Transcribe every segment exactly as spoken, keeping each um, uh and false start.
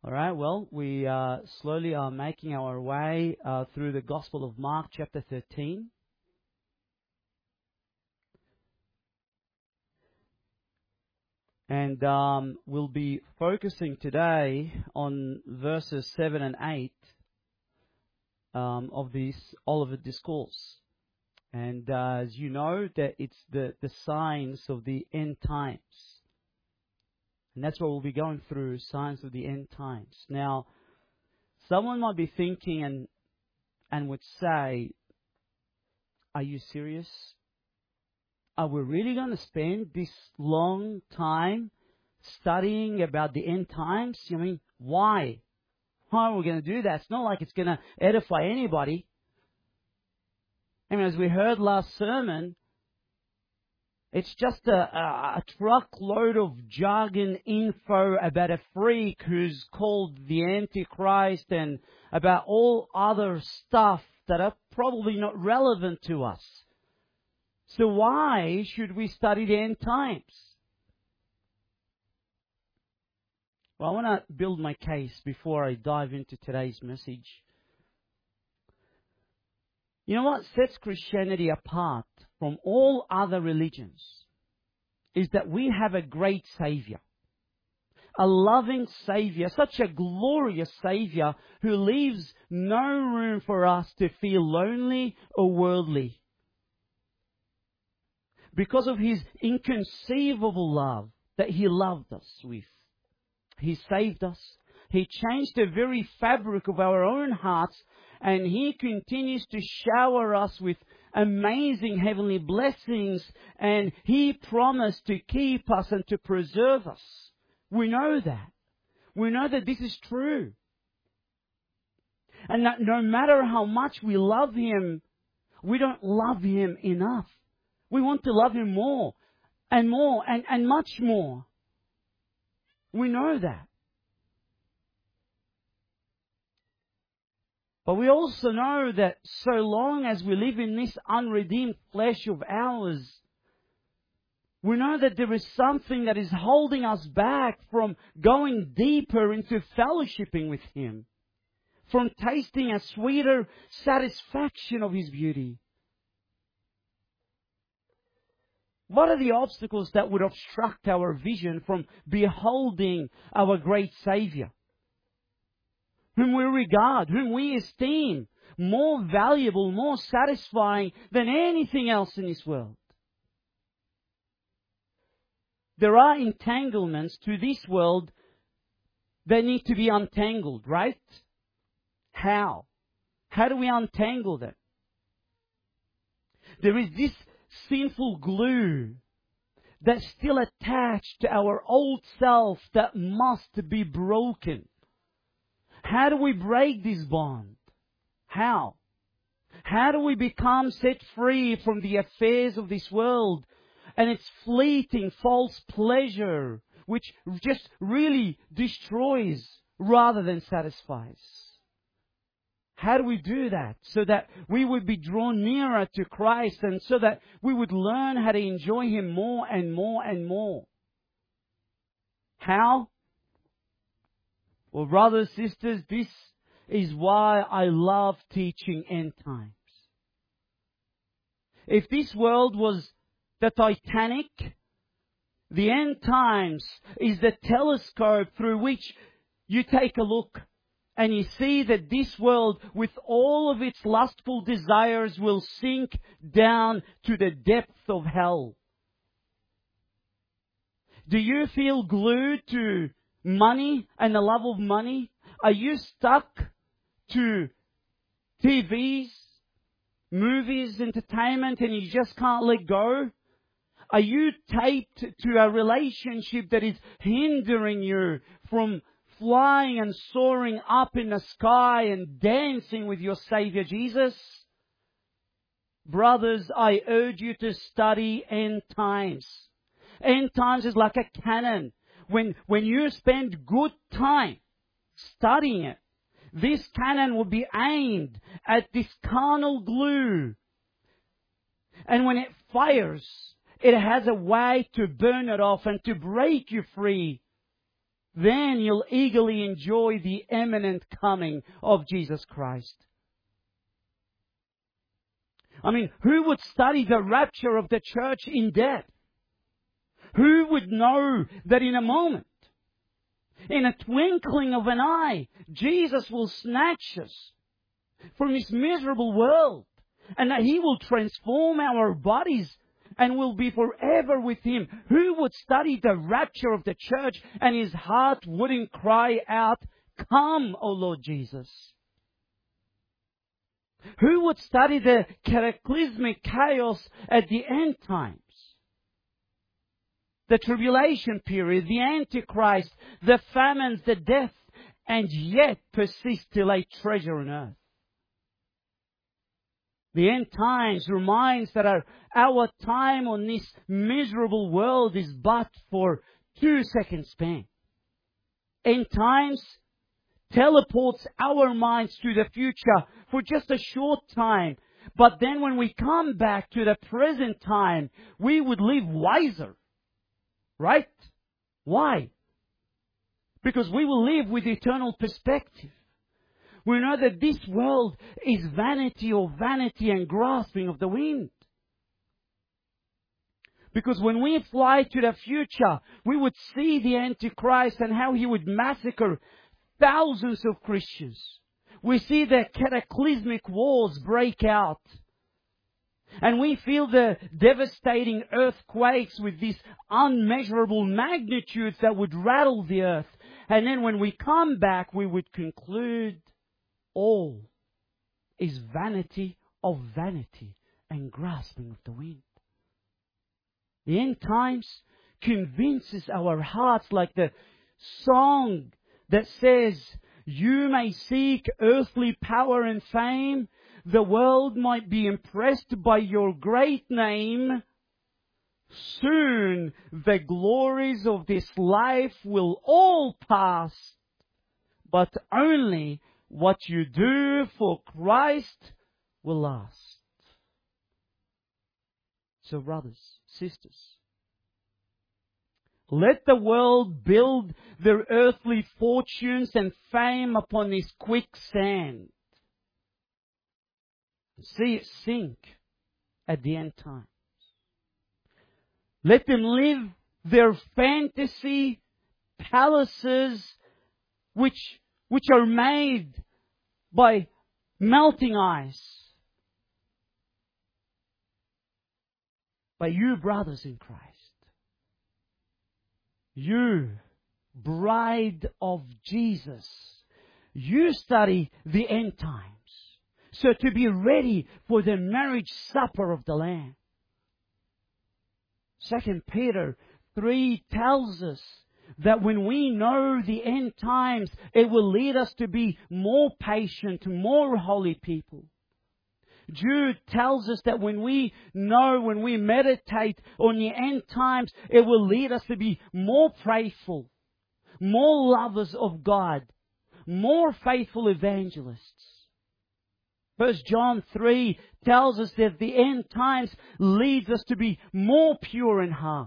All right, well, we uh, slowly are making our way uh, through the Gospel of Mark, chapter thirteen. And um, we'll be focusing today on verses seven and eight um, of this Olivet Discourse. And uh, as you know, that it's the, the signs of the end times. And that's what we'll be going through, signs of the end times. Now, someone might be thinking and and would say, are you serious? Are we really going to spend this long time studying about the end times? I mean, why? Why are we going to do that? It's not like it's going to edify anybody. I mean, as we heard last sermon, it's just a, a, a truckload of jargon info about a freak who's called the Antichrist and about all other stuff that are probably not relevant to us. So why should we study the end times? Well, I want to build my case before I dive into today's message. You know what sets Christianity apart from all other religions is that we have a great Savior. A loving Savior, such a glorious Savior who leaves no room for us to feel lonely or worldly. Because of His inconceivable love that He loved us with. He saved us. He changed the very fabric of our own hearts, and He continues to shower us with amazing heavenly blessings, and He promised to keep us and to preserve us. We know that. We know that this is true. And that no matter how much we love Him, we don't love Him enough. We want to love Him more and more and, and much more. We know that. But we also know that so long as we live in this unredeemed flesh of ours, we know that there is something that is holding us back from going deeper into fellowshipping with Him, from tasting a sweeter satisfaction of His beauty. What are the obstacles that would obstruct our vision from beholding our great Savior, whom we regard, whom we esteem more valuable, more satisfying than anything else in this world? There are entanglements to this world that need to be untangled, right? How? How do we untangle them? There is this sinful glue that's still attached to our old self that must be broken. How do we break this bond? How? How do we become set free from the affairs of this world and its fleeting false pleasure, which just really destroys rather than satisfies? How do we do that so that we would be drawn nearer to Christ and so that we would learn how to enjoy Him more and more and more? How? Well, brothers, sisters, this is why I love teaching end times. If this world was the Titanic, the end times is the telescope through which you take a look and you see that this world, with all of its lustful desires, will sink down to the depth of hell. Do you feel glued to money and the love of money? Are you stuck to T Vs, movies, entertainment, and you just can't let go? Are you taped to a relationship that is hindering you from flying and soaring up in the sky and dancing with your Savior Jesus? Brothers, I urge you to study end times. End times is like a cannon. When, when you spend good time studying it, this cannon will be aimed at this carnal glue. And when it fires, it has a way to burn it off and to break you free then you'll eagerly enjoy the imminent coming of Jesus Christ. I mean, who would study the rapture of the church in depth? Who would know that in a moment, in a twinkling of an eye, Jesus will snatch us from this miserable world, and that He will transform our bodies and will be forever with Him? Who would study the rapture of the church and his heart wouldn't cry out, "Come, O Lord Jesus"? Who would study the cataclysmic chaos at the end times? The tribulation period, the Antichrist, the famines, the death, and yet persist to lay treasure on earth. The end times reminds that our, our time on this miserable world is but for two seconds span. End times teleports our minds to the future for just a short time. But then when we come back to the present time, we would live wiser. Right? Why? Because we will live with eternal perspective. We know that this world is vanity or vanity and grasping of the wind. Because when we fly to the future, we would see the Antichrist and how he would massacre thousands of Christians. We see the cataclysmic wars break out. And we feel the devastating earthquakes with these unmeasurable magnitudes that would rattle the earth. And then when we come back, we would conclude all is vanity of vanity and grasping of the wind. The end times convinces our hearts, like the song that says, "You may seek earthly power and fame. The world might be impressed by your great name. Soon the glories of this life will all pass, but only what you do for Christ will last." So brothers, sisters, let the world build their earthly fortunes and fame upon this quicksand. See it sink at the end times. Let them live their fantasy palaces which, which are made by melting ice. But you, brothers in Christ, you, bride of Jesus, you study the end times. So to be ready for the marriage supper of the Lamb. Second Peter three tells us that when we know the end times, it will lead us to be more patient, more holy people. Jude tells us that when we know, when we meditate on the end times, it will lead us to be more faithful, more lovers of God, more faithful evangelists. First John three tells us that the end times leads us to be more pure in heart.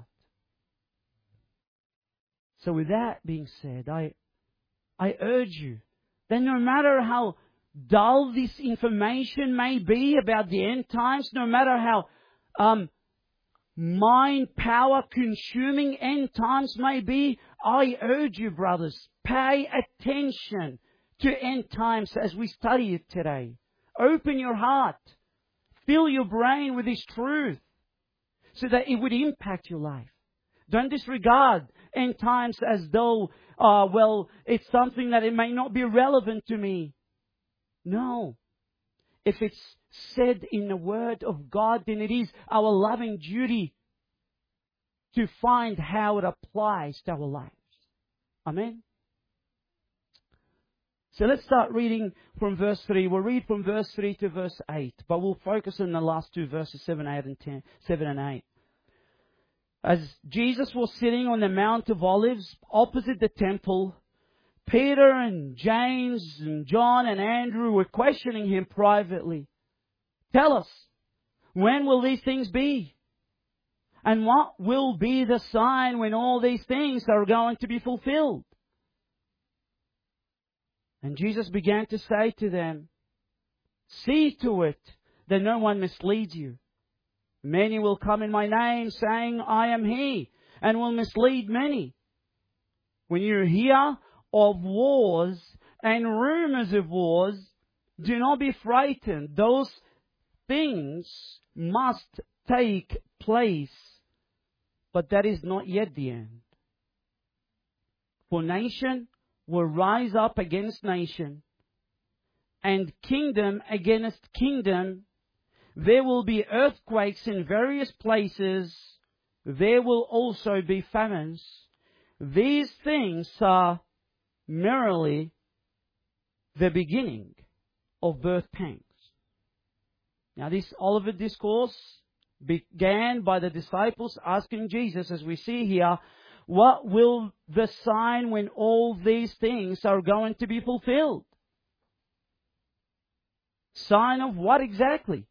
So with that being said, I, I urge you that no matter how dull this information may be about the end times, no matter how um, mind power consuming end times may be, I urge you, brothers, pay attention to end times as we study it today. Open your heart. Fill your brain with this truth so that it would impact your life. Don't disregard end times as though, uh, well, it's something that it may not be relevant to me. No. If it's said in the Word of God, then it is our loving duty to find how it applies to our lives. Amen? So let's start reading from verse three. We'll read from verse three to verse eight, but we'll focus on the last two verses, seven, eight, and ten, seven and eight. As Jesus was sitting on the Mount of Olives opposite the temple, Peter and James and John and Andrew were questioning Him privately. Tell us, when will these things be? And what will be the sign when all these things are going to be fulfilled? And Jesus began to say to them, "See to it that no one misleads you. Many will come in my name, saying, 'I am He,' and will mislead many. When you hear of wars and rumors of wars, do not be frightened. Those things must take place, but that is not yet the end. For nation will rise up against nation, and kingdom against kingdom. There will be earthquakes in various places. There will also be famines. These things are merely the beginning of birth pangs." Now, this Olivet Discourse began by the disciples asking Jesus, as we see here, what will the sign when all these things are going to be fulfilled? Sign of what exactly?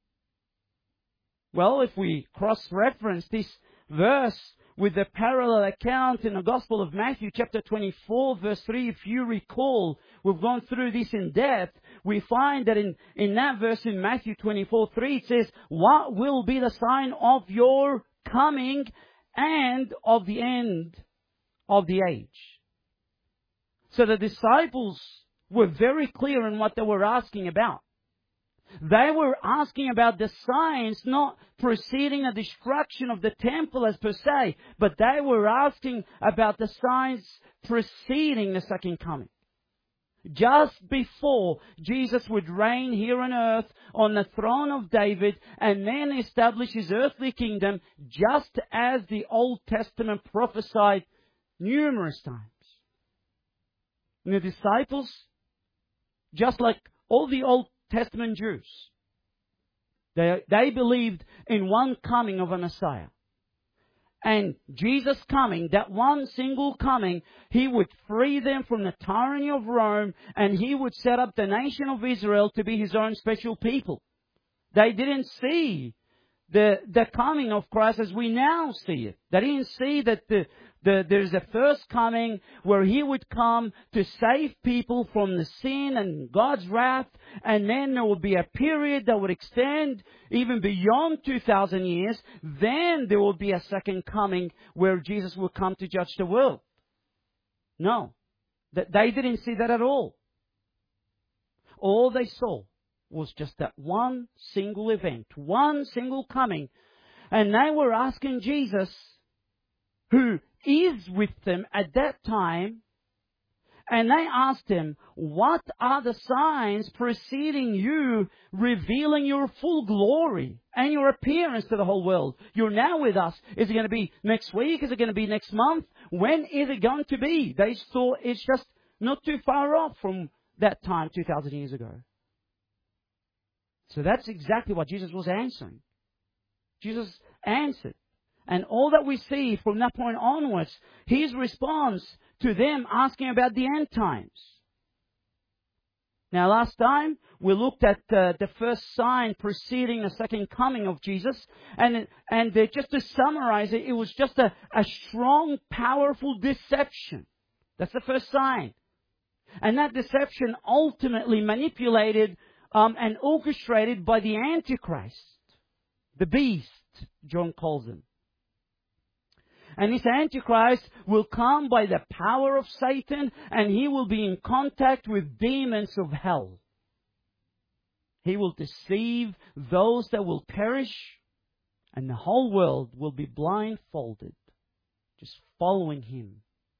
Well, if we cross-reference this verse with the parallel account in the Gospel of Matthew, chapter twenty-four, verse three, if you recall, we've gone through this in depth, we find that in, in that verse in Matthew twenty-four, three, it says, "What will be the sign of your coming and of the end of the age?" So the disciples were very clear in what they were asking about. They were asking about the signs not preceding the destruction of the temple as per se, but they were asking about the signs preceding the second coming. Just before Jesus would reign here on earth on the throne of David and then establish His earthly kingdom, just as the Old Testament prophesied numerous times. And the disciples, just like all the Old Testament Jews, they, they believed in one coming of a Messiah. And Jesus coming, that one single coming, He would free them from the tyranny of Rome, and He would set up the nation of Israel to be His own special people. They didn't see the, the coming of Christ as we now see it. They didn't see that the, the, there's a first coming where He would come to save people from the sin and God's wrath, and then there would be a period that would extend even beyond two thousand years. Then there will be a second coming where Jesus will come to judge the world. No. They didn't see that at all. All they saw was just that one single event, one single coming. And they were asking Jesus, who is with them at that time, and they asked Him, "What are the signs preceding you, revealing your full glory and your appearance to the whole world? You're now with us. Is it going to be next week? Is it going to be next month? When is it going to be?" They thought it's just not too far off from that time two thousand years ago. So that's exactly what Jesus was answering. Jesus answered. And all that we see from that point onwards, His response to them asking about the end times. Now, last time we looked at uh, the first sign preceding the second coming of Jesus. And, and uh, just to summarize it, it was just a, a strong, powerful deception. That's the first sign. And that deception ultimately manipulated um, and orchestrated by the Antichrist, the beast, John calls him. And this Antichrist will come by the power of Satan, and he will be in contact with demons of hell. He will deceive those that will perish, and the whole world will be blindfolded, just following him.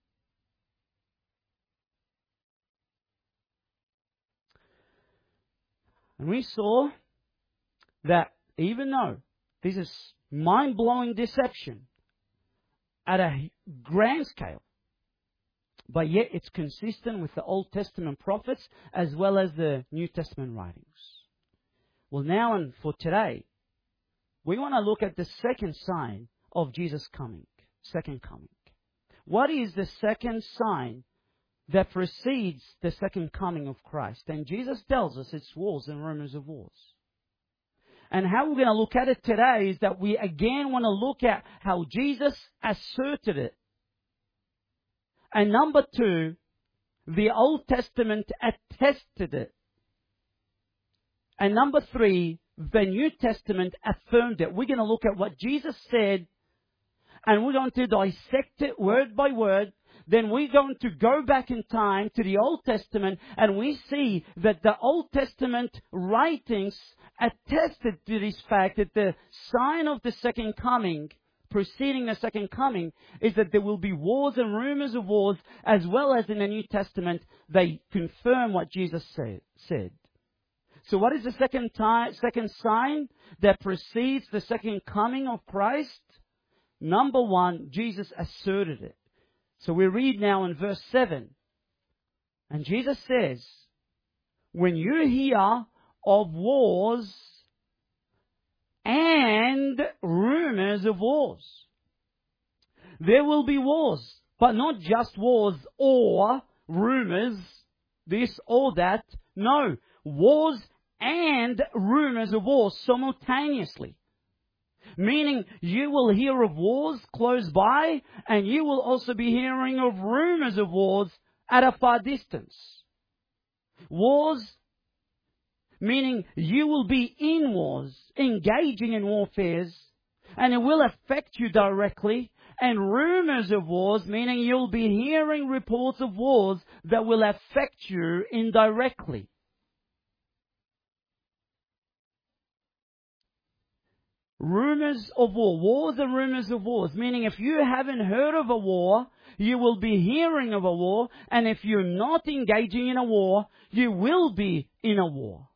And we saw that even though this is mind-blowing deception at a grand scale, but yet it's consistent with the Old Testament prophets as well as the New Testament writings. Well, now and for today, we want to look at the second sign of Jesus' coming, second coming. What is the second sign that precedes the second coming of Christ? And Jesus tells us it's wars and rumors of wars. And how we're going to look at it today is that we again want to look at how Jesus asserted it. And number two, the Old Testament attested it. And number three, the New Testament affirmed it. We're going to look at what Jesus said, and we're going to dissect it word by word. Then we're going to go back in time to the Old Testament, and we see that the Old Testament writings attested to this fact that the sign of the second coming, preceding the second coming, is that there will be wars and rumors of wars, as well as in the New Testament, they confirm what Jesus say, said. So what is the second, time, second sign that precedes the second coming of Christ? Number one, Jesus asserted it. So we read now in verse seven. And Jesus says, when you hear of wars and rumors of wars. There will be wars, but not just wars or rumors, this or that. No, wars and rumors of wars simultaneously. Meaning you will hear of wars close by, and you will also be hearing of rumors of wars at a far distance. Wars, meaning you will be in wars, engaging in warfares, and it will affect you directly. And rumors of wars, meaning you'll be hearing reports of wars that will affect you indirectly. Rumors of war, wars and rumors of wars, meaning if you haven't heard of a war, you will be hearing of a war, and if you're not engaging in a war, you will be in a war.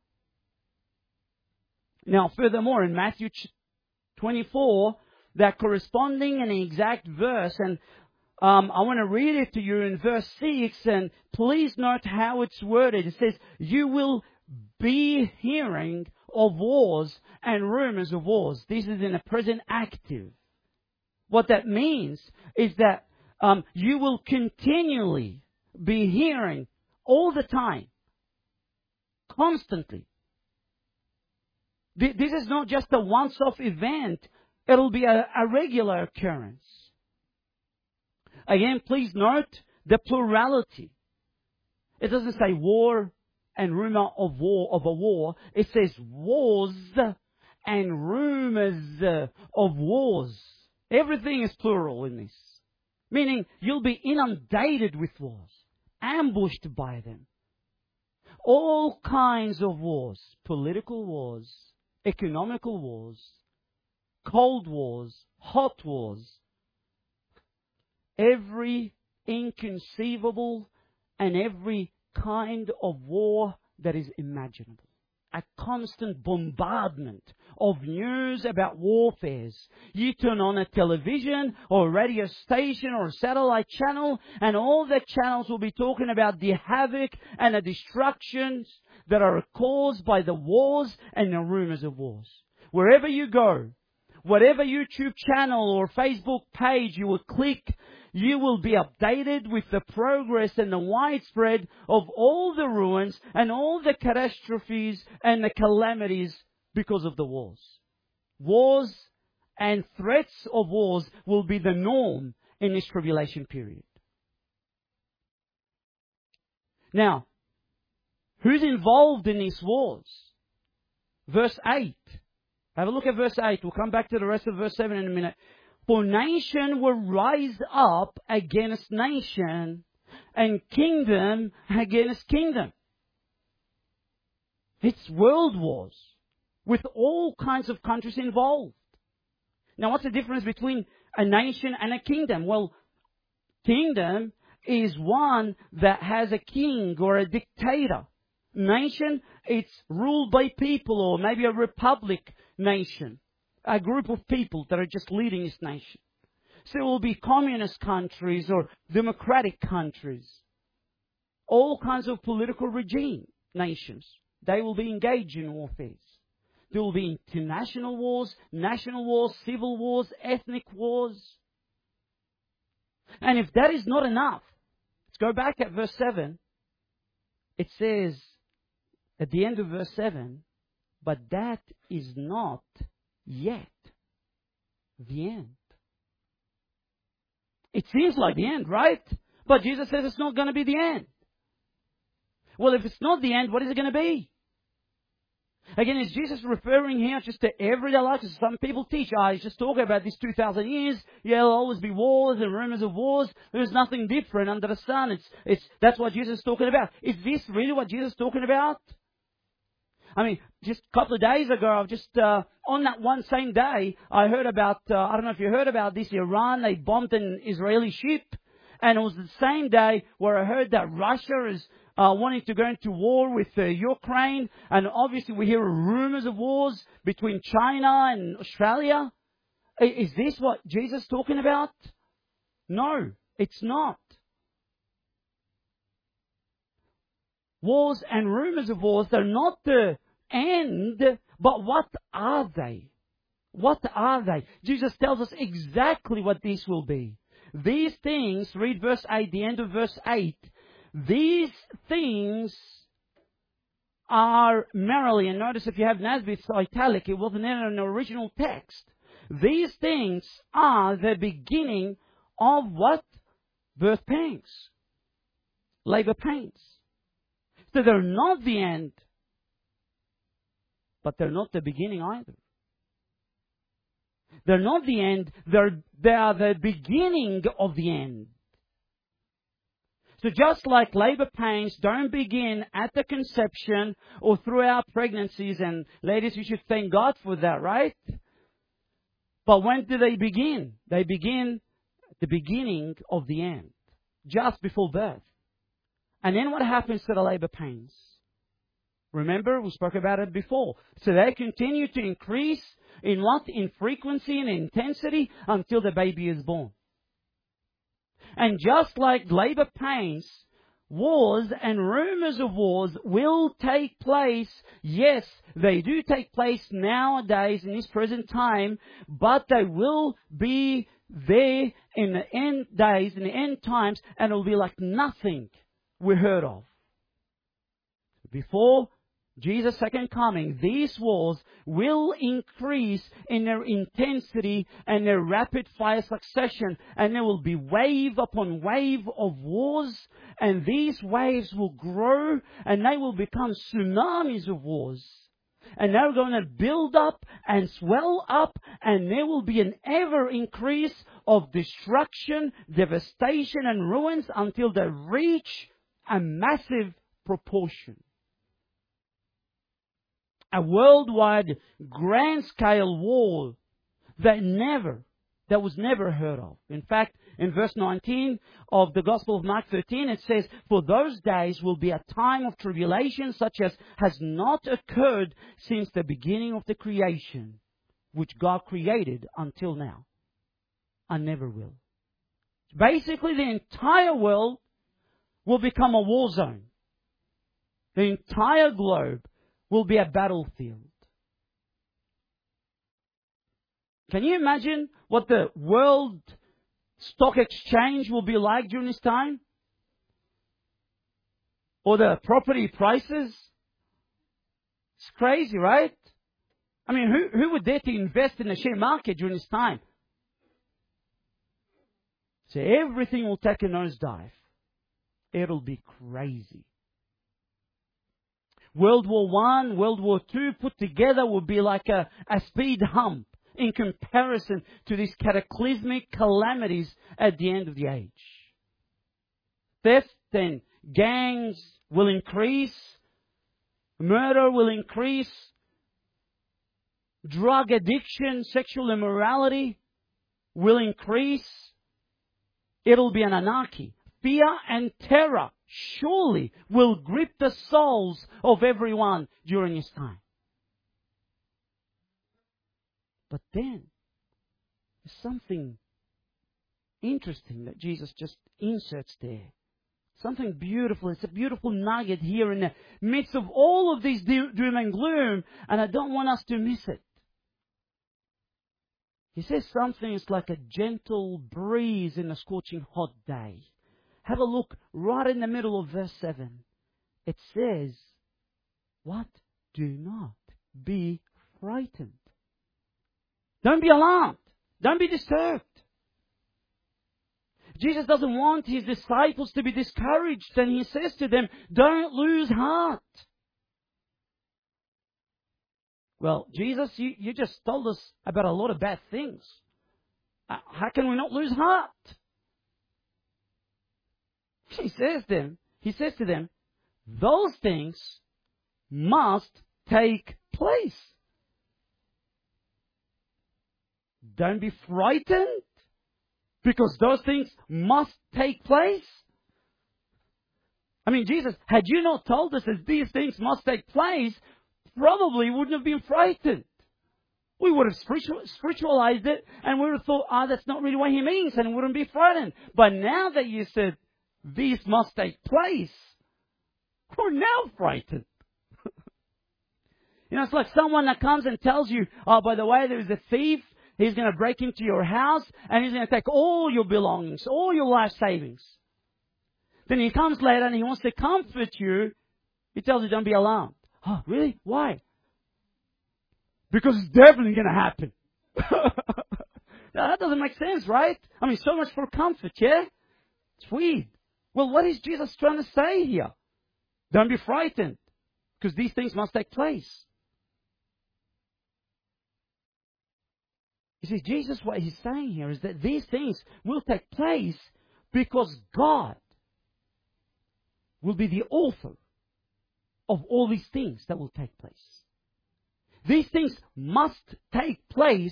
Now, furthermore, in Matthew twenty-four, that corresponding and exact verse, and um, I want to read it to you in verse six, and please note how it's worded. It says, you will be hearing of wars and rumors of wars. This is in a present active. What that means is that um, you will continually be hearing all the time, constantly. This is not just a once-off event. It'll be a, a regular occurrence. Again, please note the plurality. It doesn't say war and rumor of war of a war. It says wars and rumors of wars. Everything is plural in this. Meaning you'll be inundated with wars, ambushed by them. All kinds of wars, political wars, economical wars, cold wars, hot wars. Every inconceivable and every kind of war that is imaginable. A constant bombardment of news about warfares. You turn on a television or radio station or a satellite channel, and all the channels will be talking about the havoc and the destructions that are caused by the wars and the rumors of wars. Wherever you go, whatever YouTube channel or Facebook page you will click, you will be updated with the progress and the widespread of all the ruins and all the catastrophes and the calamities because of the wars. Wars and threats of wars will be the norm in this tribulation period. Now, who's involved in these wars? Verse eight. Have a look at verse eight. We'll come back to the rest of verse seven in a minute. For nation will rise up against nation, and kingdom against kingdom. It's world wars, with all kinds of countries involved. Now, what's the difference between a nation and a kingdom? Well, kingdom is one that has a king or a dictator. Nation, it's ruled by people, or maybe a republic nation. A group of people that are just leading this nation. So it will be communist countries or democratic countries. All kinds of political regime nations. They will be engaged in warfare. There will be international wars, national wars, civil wars, ethnic wars. And if that is not enough, let's go back at verse seven. It says at the end of verse seven, but that is not yet the end. It seems like the end, right? But Jesus says it's not going to be the end. Well, if it's not the end, what is it going to be? Again, is Jesus referring here just to everyday life? Some people teach, ah, oh, he's just talking about these two thousand years. Yeah, there'll always be wars and rumors of wars. There's nothing different under the sun. It's, it's, that's what Jesus is talking about. Is this really what Jesus is talking about? I mean, just a couple of days ago, I've just, uh, on that one same day, I heard about, uh, I don't know if you heard about this, Iran, they bombed an Israeli ship. And it was the same day where I heard that Russia is uh, wanting to go into war with uh, Ukraine. And obviously we hear rumors of wars between China and Australia. Is this what Jesus is talking about? No, it's not. Wars and rumors of wars, they're not the end, but what are they? What are they? Jesus tells us exactly what this will be. These things, read verse eight, the end of verse eight, these things are merely, and notice if you have N A S B, it's italic, it wasn't in an original text. These things are the beginning of what? Birth pains. Labor pains. So they're not the end, but they're not the beginning either. They're not the end, they're, they are the beginning of the end. So just like labor pains don't begin at the conception or throughout pregnancies, and ladies, you should thank God for that, right? But when do they begin? They begin at the beginning of the end, just before birth. And then what happens to the labor pains? Remember, we spoke about it before. So they continue to increase in what? In frequency and intensity until the baby is born. And just like labor pains, wars and rumors of wars will take place. Yes, they do take place nowadays in this present time, but they will be there in the end days, in the end times, and it will be like nothing we heard of. Before Jesus' second coming, these wars will increase in their intensity and their rapid fire succession, and there will be wave upon wave of wars, and these waves will grow and they will become tsunamis of wars. And they're going to build up and swell up, and there will be an ever increase of destruction, devastation and ruins until they reach a massive proportion. A worldwide grand scale war that never, that was never heard of. In fact, in verse nineteen of the Gospel of Mark thirteen, it says, "For those days will be a time of tribulation such as has not occurred since the beginning of the creation, which God created until now, and never will." Basically, the entire world will become a war zone. The entire globe will be a battlefield. Can you imagine what the world stock exchange will be like during this time? Or the property prices? It's crazy, right? I mean, who, who would dare to invest in the share market during this time? So everything will take a nosedive. It'll be crazy. World War One, World War Two put together will be like a, a speed hump in comparison to these cataclysmic calamities at the end of the age. Theft and gangs will increase. Murder will increase. Drug addiction, sexual immorality will increase. It'll be an anarchy. Fear and terror surely will grip the souls of everyone during this time. But then, there's something interesting that Jesus just inserts there. Something beautiful. It's a beautiful nugget here in the midst of all of these doom and gloom, and I don't want us to miss it. He says something is like a gentle breeze in a scorching hot day. Have a look right in the middle of verse seven. It says, what? Do not be frightened. Don't be alarmed. Don't be disturbed. Jesus doesn't want His disciples to be discouraged, and He says to them, don't lose heart. Well, Jesus, you, you just told us about a lot of bad things. Uh, how can we not lose heart? He says them, He says to them, those things must take place. Don't be frightened, because those things must take place. I mean, Jesus, had you not told us that these things must take place, probably wouldn't have been frightened. We would have spiritual, spiritualized it, and we would have thought, ah, oh, that's not really what He means, and wouldn't be frightened. But now that you said, these must take place, we're now frightened. You know, it's like someone that comes and tells you, oh, by the way, there's a thief. He's going to break into your house, and he's going to take all your belongings, all your life savings. Then he comes later and he wants to comfort you. He tells you, don't be alarmed. Oh, really? Why? Because it's definitely going to happen. Now, that doesn't make sense, right? I mean, so much for comfort, yeah? It's weird. Well, what is Jesus trying to say here? Don't be frightened, because these things must take place. You see, Jesus, what He's saying here is that these things will take place because God will be the author of all these things that will take place. These things must take place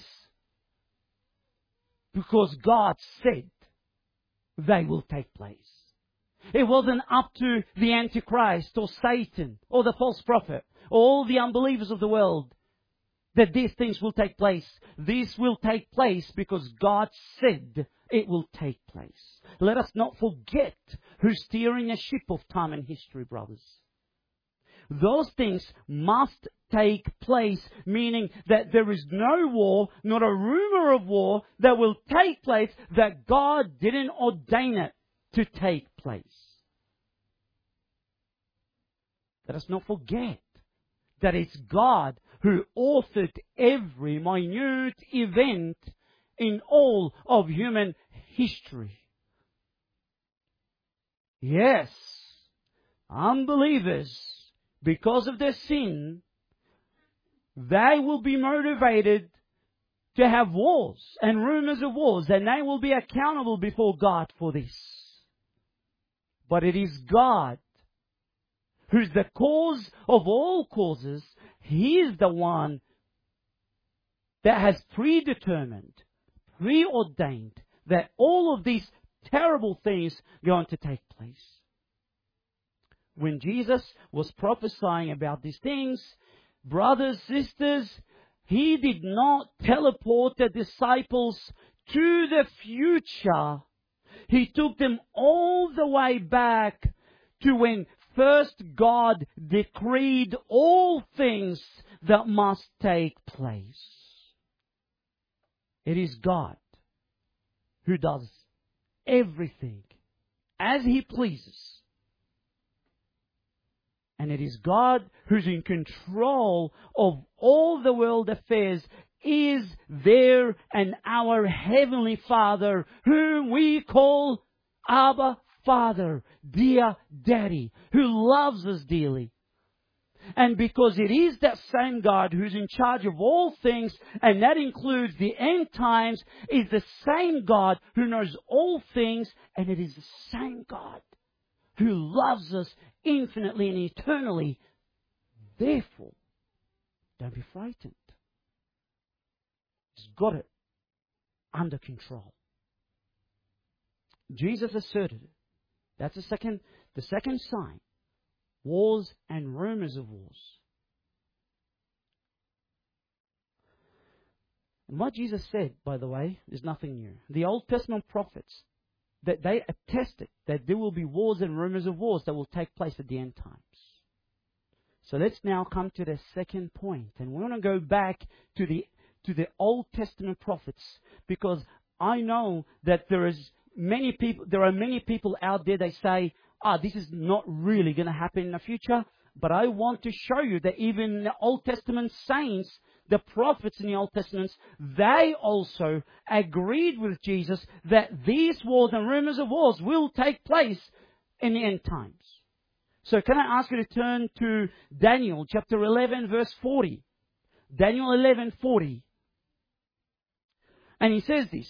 because God said they will take place. It wasn't up to the Antichrist or Satan or the false prophet or all the unbelievers of the world that these things will take place. These will take place because God said it will take place. Let us not forget who's steering a ship of time and history, brothers. Those things must take place, meaning that there is no war, not a rumor of war, that will take place that God didn't ordain it to take place. Let us not forget that it's God who authored every minute event in all of human history. Yes, unbelievers, because of their sin, they will be motivated to have wars and rumors of wars, and they will be accountable before God for this. But it is God who's the cause of all causes. He is the one that has predetermined, preordained that all of these terrible things are going to take place. When Jesus was prophesying about these things, brothers, sisters, He did not teleport the disciples to the future. He took them all the way back to when first God decreed all things that must take place. It is God who does everything as He pleases. And it is God who's in control of all the world affairs, is there and our Heavenly Father, whom we call Abba Father, dear Daddy, who loves us dearly. And because it is that same God who's in charge of all things, and that includes the end times, is the same God who knows all things, and it is the same God who loves us infinitely and eternally. Therefore, don't be frightened. He's got it under control. Jesus asserted it. That's the second, the second sign. Wars and rumors of wars. And what Jesus said, by the way, is nothing new. The Old Testament prophets, that they attested that there will be wars and rumors of wars that will take place at the end times. So let's now come to the second point, and we want to go back to the to the Old Testament prophets, because I know that there is many people. There are many people out there that say, "Ah, this is not really going to happen in the future." But I want to show you that even the Old Testament saints, the prophets in the Old Testament, they also agreed with Jesus that these wars and rumors of wars will take place in the end times. So can I ask you to turn to Daniel chapter eleven verse forty. Daniel eleven forty. And he says this.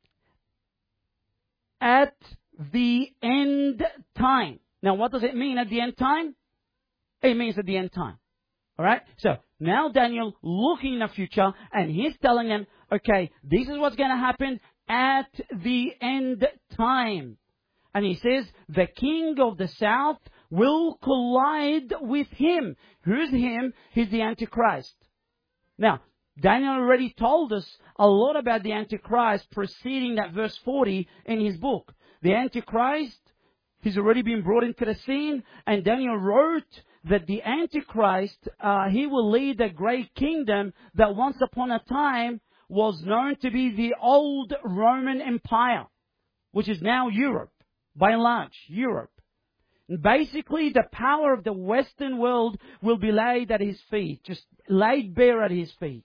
At the end time. Now what does it mean at the end time? It means at the end time. Alright? So now Daniel looking in the future and he's telling them, okay, this is what's going to happen at the end time. And he says, the king of the south will collide with him. Who's him? He's the Antichrist. Now, Daniel already told us a lot about the Antichrist preceding that verse forty in his book. The Antichrist, he's already been brought into the scene, and Daniel wrote that the Antichrist, uh, he will lead a great kingdom that once upon a time was known to be the old Roman Empire, which is now Europe, by and large, Europe. And basically, the power of the Western world will be laid at his feet, just laid bare at his feet.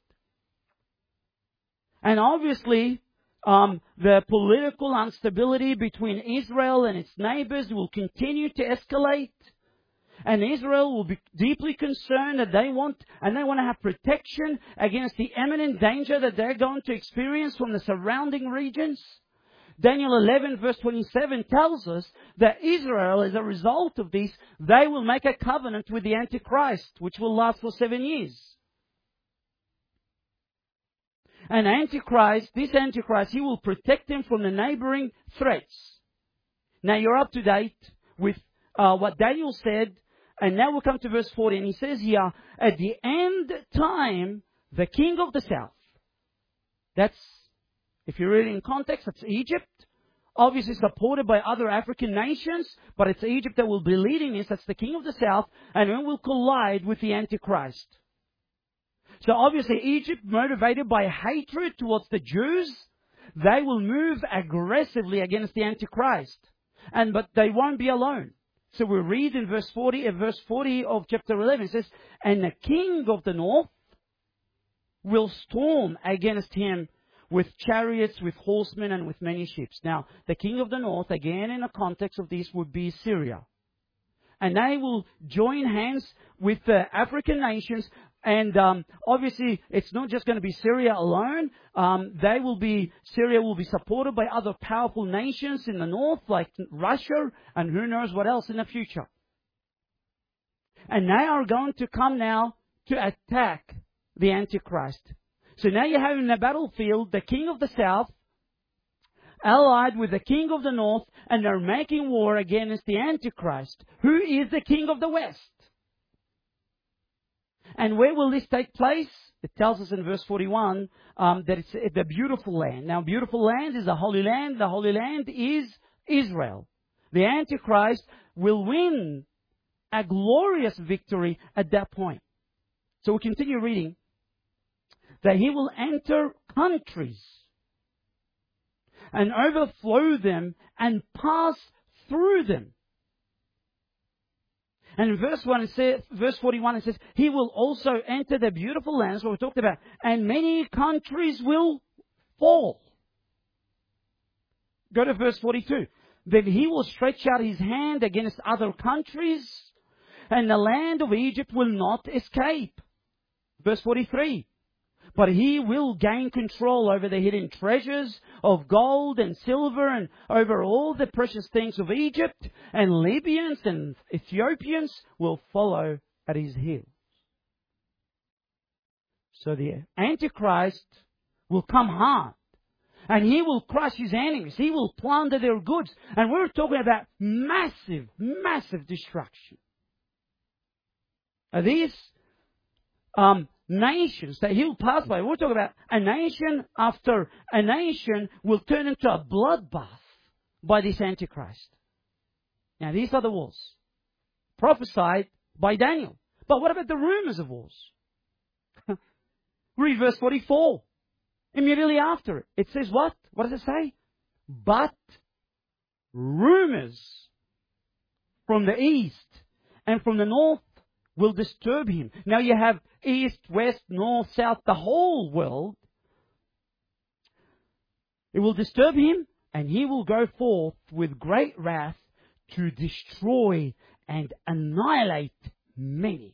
And obviously, um, the political instability between Israel and its neighbors will continue to escalate. And Israel will be deeply concerned that they want, and they want to have protection against the imminent danger that they're going to experience from the surrounding regions. Daniel eleven verse twenty-seven tells us that Israel, as a result of this, they will make a covenant with the Antichrist, which will last for seven years. And Antichrist, this Antichrist, he will protect them from the neighboring threats. Now you're up to date with uh, what Daniel said, and now we'll come to verse forty, and he says here, at the end time, the king of the south. That's, if you read it in context, that's Egypt. Obviously supported by other African nations, but it's Egypt that will be leading this. That's the king of the south, and it will collide with the Antichrist. So obviously Egypt, motivated by hatred towards the Jews, they will move aggressively against the Antichrist. And but they won't be alone. So we read in verse forty, uh, verse forty of chapter eleven, it says, and the king of the north will storm against him with chariots, with horsemen, and with many ships. Now, the king of the north, again in the context of this, would be Syria. And they will join hands with the African nations. And um, obviously, it's not just going to be Syria alone. Um, they will be Syria will be supported by other powerful nations in the north, like Russia, and who knows what else in the future. And they are going to come now to attack the Antichrist. So now you have in the battlefield the king of the south allied with the king of the north, and they're making war against the Antichrist, who is the king of the west. And where will this take place? It tells us in verse forty-one um, that it's the beautiful land. Now, beautiful land is the Holy Land. The Holy Land is Israel. The Antichrist will win a glorious victory at that point. So we continue reading. That he will enter countries and overflow them and pass through them. And in verse one, it says, verse forty-one, it says, he will also enter the beautiful lands, what we talked about, and many countries will fall. Go to verse forty-two. Then he will stretch out his hand against other countries, and the land of Egypt will not escape. Verse forty-three. But he will gain control over the hidden treasures of gold and silver and over all the precious things of Egypt, and Libyans and Ethiopians will follow at his heels. So the Antichrist will come hard, and he will crush his enemies. He will plunder their goods. And we're talking about massive, massive destruction. Are these um nations that he'll pass by? We're talking about a nation after a nation will turn into a bloodbath by this Antichrist. Now, these are the wars prophesied by Daniel. But what about the rumors of wars? Read verse forty-four. Immediately after it, it says what? What does it say? But rumors from the east and from the north will disturb him. Now you have east, west, north, south, the whole world. It will disturb him, and he will go forth with great wrath to destroy and annihilate many.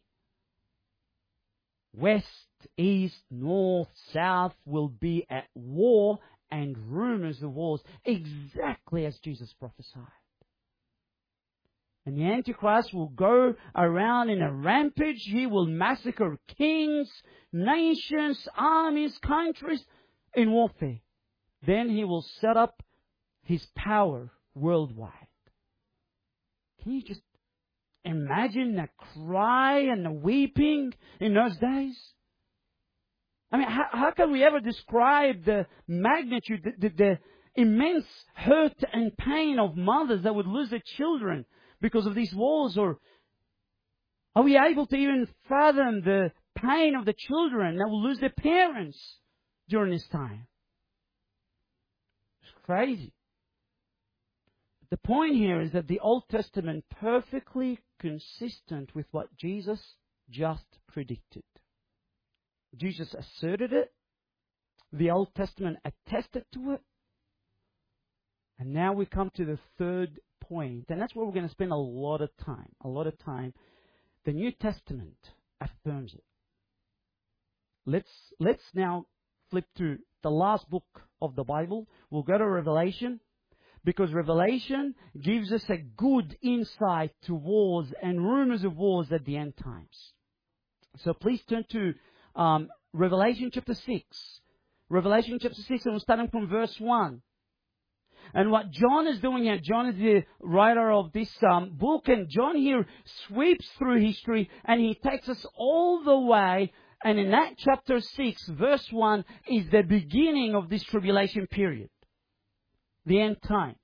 West, east, north, south will be at war and rumors of wars, exactly as Jesus prophesied. And the Antichrist will go around in a rampage. He will massacre kings, nations, armies, countries in warfare. Then he will set up his power worldwide. Can you just imagine the cry and the weeping in those days? I mean, how, how can we ever describe the magnitude, the, the, the immense hurt and pain of mothers that would lose their children because of these wars? Or are we able to even fathom the pain of the children that will lose their parents during this time? It's crazy. The point here is that the Old Testament perfectly consistent with what Jesus just predicted. Jesus asserted it. The Old Testament attested to it. And now we come to the third point, and that's where we're going to spend a lot of time. A lot of time. The New Testament affirms it. Let's let's now flip to the last book of the Bible. We'll go to Revelation, because Revelation gives us a good insight to wars and rumors of wars at the end times. So please turn to um, Revelation chapter six. Revelation chapter six, and we're starting from verse one. And what John is doing here, John is the writer of this um, book, and John here sweeps through history, and he takes us all the way. And in that chapter six, verse one, is the beginning of this tribulation period. The end times.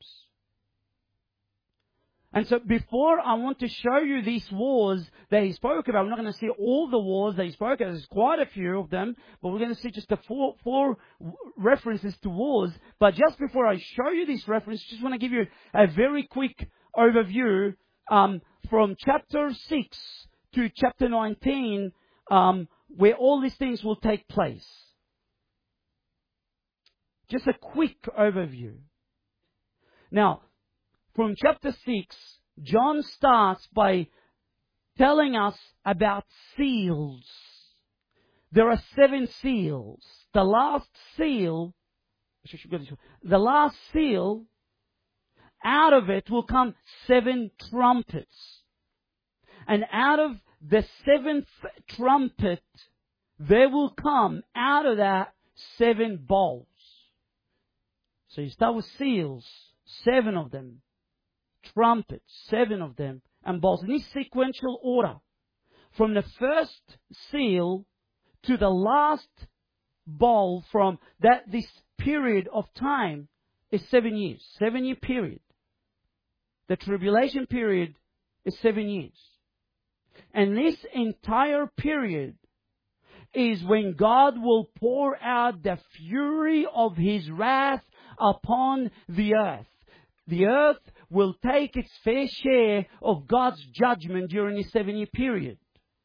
And so before I want to show you these wars that he spoke about, we're not going to see all the wars that he spoke about. There's quite a few of them, but we're going to see just the four, four references to wars. But just before I show you these references, I just want to give you a very quick overview um, from chapter six to chapter nineteen, um, where all these things will take place. Just a quick overview. Now, from chapter six, John starts by telling us about seals. There are seven seals. The last seal, the last seal, out of it will come seven trumpets. And out of the seventh trumpet, there will come out of that seven bowls. So you start with seals, seven of them. Trumpets, seven of them, and bowls. In this sequential order, from the first seal to the last bowl, from that this period of time is seven years, seven year period. The tribulation period is seven years, and this entire period is when God will pour out the fury of His wrath upon the earth. The earth will take its fair share of God's judgment during this seven-year period.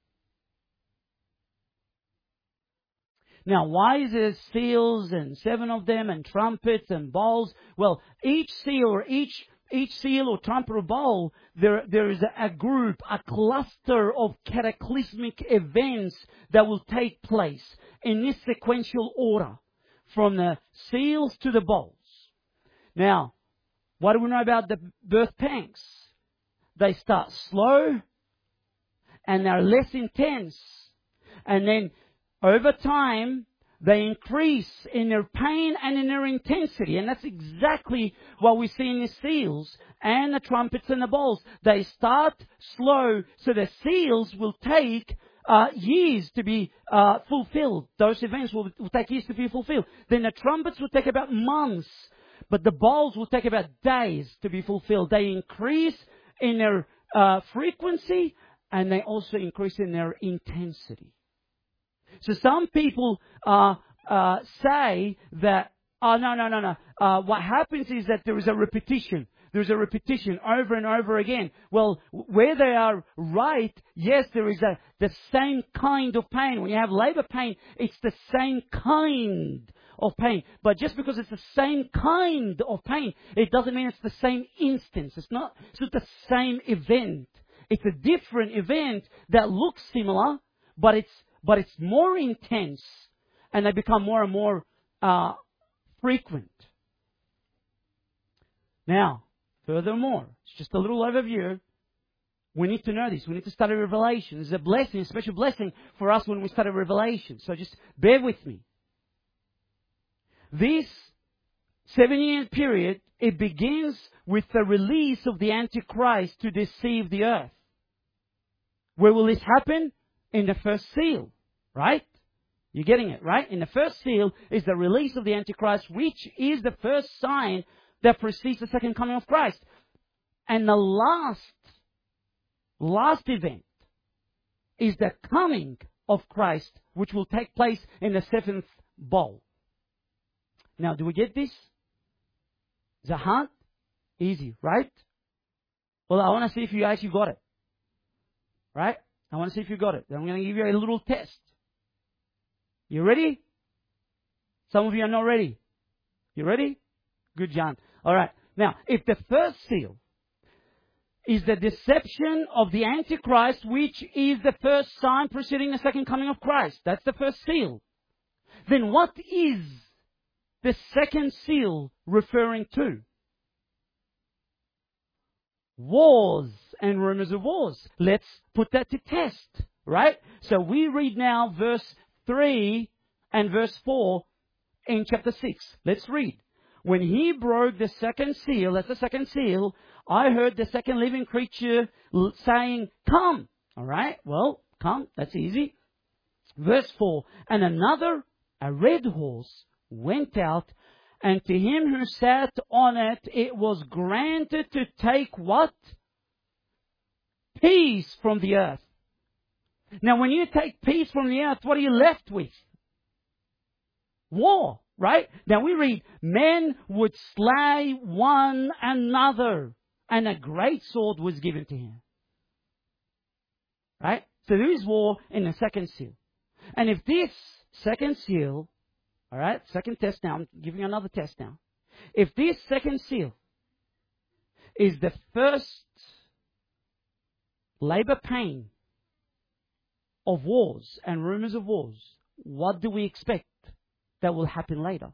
Now, why is there seals and seven of them and trumpets and bowls? Well, each seal or each each seal or trumpet or bowl, there there is a, a group, a cluster of cataclysmic events that will take place in this sequential order, from the seals to the bowls. Now, what do we know about the birth pangs? They start slow and they're less intense. And then over time, they increase in their pain and in their intensity. And that's exactly what we see in the seals and the trumpets and the bowls. They start slow, so the seals will take uh, years to be uh, fulfilled. Those events will, will take years to be fulfilled. Then the trumpets will take about months. But the bowls will take about days to be fulfilled. They increase in their uh, frequency, and they also increase in their intensity. So some people uh, uh, say that, oh, no, no, no, no. Uh, what happens is that there is a repetition. There's a repetition over and over again. Well, where they are right, yes, there is a, the same kind of pain. When you have labor pain, it's the same kind of pain. But just because it's the same kind of pain, it doesn't mean it's the same instance. It's not, it's not the same event. It's a different event that looks similar, but it's, but it's more intense, and they become more and more uh, frequent. Now, furthermore, it's just a little overview. We need to know this. We need to study Revelation. It's a blessing, a special blessing for us when we study Revelation. So just bear with me. This seven-year period, it begins with the release of the Antichrist to deceive the earth. Where will this happen? In the first seal, right? You're getting it, right? In the first seal is the release of the Antichrist, which is the first sign that precedes the second coming of Christ. And the last, last event is the coming of Christ, which will take place in the seventh bowl. Now, do we get this? Is it hard? Easy, right? Well, I want to see if you actually got it. Right? I want to see if you got it. I'm going to give you a little test. You ready? Some of you are not ready. You ready? Good, John. All right. Now, if the first seal is the deception of the Antichrist, which is the first sign preceding the second coming of Christ, that's the first seal, then what is the second seal referring to? Wars and rumors of wars. Let's put that to test, right? So we read now verse three and verse four in chapter six. Let's read. When he broke the second seal, that's the second seal, I heard the second living creature saying, come. All right, well, come, that's easy. Verse four, and another, a red horse, went out, and to him who sat on it, it was granted to take what? Peace from the earth. Now, when you take peace from the earth, what are you left with? War, right? Now we read, men would slay one another, and a great sword was given to him. Right? So there is war in the second seal. And if this second seal, all right, second test now, I'm giving you another test now. If this second seal is the first labor pain of wars and rumors of wars, what do we expect that will happen later?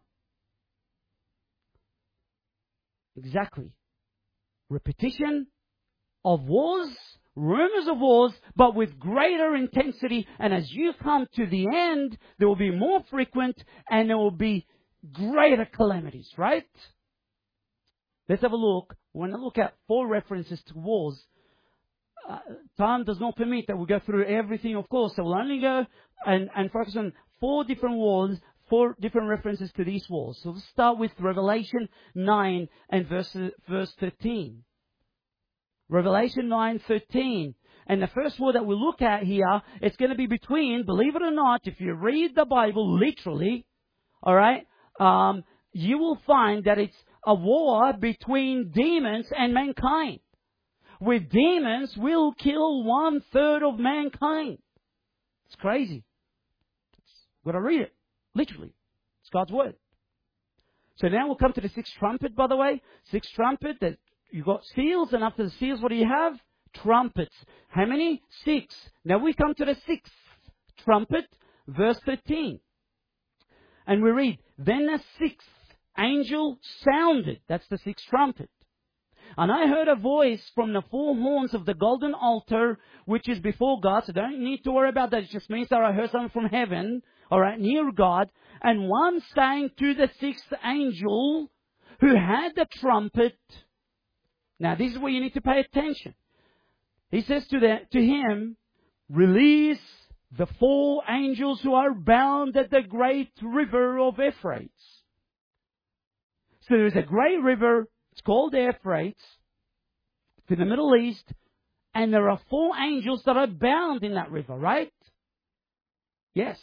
Exactly. Repetition of wars, rumors of wars, but with greater intensity. And as you come to the end, there will be more frequent and there will be greater calamities, right? Let's have a look. We're going to look at four references to wars. Uh, time does not permit that we go through everything, of course. So we'll only go and, and focus on four different wars, four different references to these wars. So let's start with Revelation nine and verse, verse thirteen. Revelation nine thirteen. And the first word that we look at here, it's going to be between, believe it or not, if you read the Bible literally, all right, um, you will find that it's a war between demons and mankind. Where demons will kill one third of mankind. It's crazy. We've got to read it. Literally. It's God's word. So now we'll come to the sixth trumpet, by the way. Sixth trumpet, that you've got seals, and after the seals, what do you have? Trumpets. How many? Six. Now we come to the sixth trumpet, verse thirteen. And we read, then the sixth angel sounded. That's the sixth trumpet. And I heard a voice from the four horns of the golden altar, which is before God. So don't need to worry about that. It just means that I heard something from heaven, all right, near God. And one saying to the sixth angel who had the trumpet. Now, this is where you need to pay attention. He says to, the, to him, release the four angels who are bound at the great river of Euphrates. So there's a great river. It's called Euphrates. It's in the Middle East. And there are four angels that are bound in that river, right? Yes.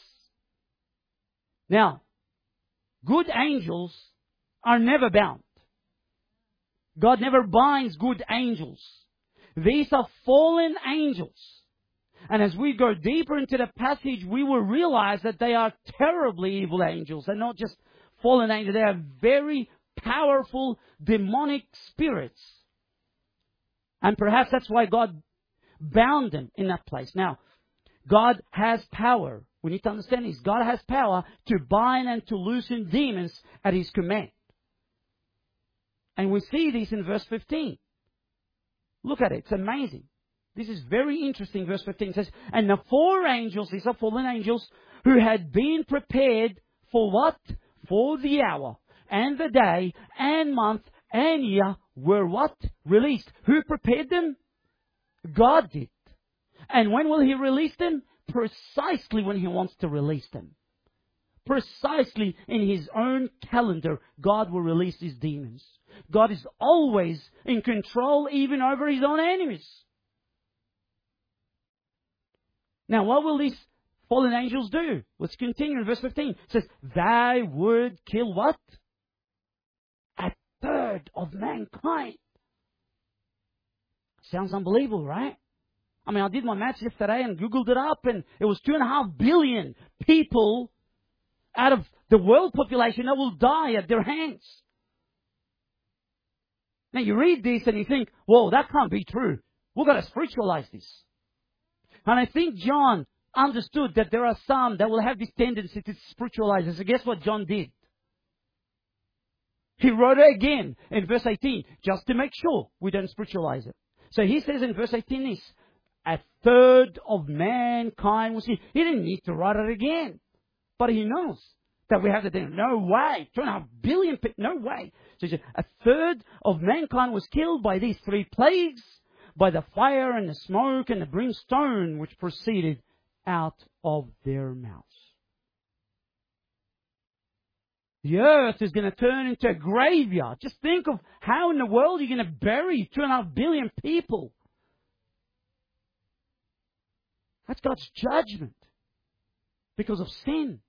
Now, good angels are never bound. God never binds good angels. These are fallen angels. And as we go deeper into the passage, we will realize that they are terribly evil angels. They're not just fallen angels. They are very powerful demonic spirits. And perhaps that's why God bound them in that place. Now, God has power. We need to understand this. God has power to bind and to loosen demons at His command. And we see this in verse fifteen. Look at it. It's amazing. This is very interesting. Verse fifteen says, and the four angels, these are fallen angels, who had been prepared for what? For the hour, and the day, and month, and year, were what? Released. Who prepared them? God did. And when will He release them? Precisely when He wants to release them. Precisely in His own calendar, God will release His demons. God is always in control, even over His own enemies. Now, what will these fallen angels do? Let's continue in verse fifteen. It says, they would kill what? A third of mankind. Sounds unbelievable, right? I mean, I did my maths yesterday and Googled it up, and it was two and a half billion people out of the world population that will die at their hands. Now, you read this and you think, whoa, that can't be true. We've got to spiritualize this. And I think John understood that there are some that will have this tendency to spiritualize it. So guess what John did? He wrote it again in verse eighteen, just to make sure we don't spiritualize it. So he says in verse eighteen this, a third of mankind will see. He didn't need to write it again. But he knows that we have to do. No way. Two and a half billion people. No way. So he said, a third of mankind was killed by these three plagues, by the fire and the smoke and the brimstone which proceeded out of their mouths. The earth is going to turn into a graveyard. Just think of how in the world you're going to bury two and a half billion people. That's God's judgment because of sin.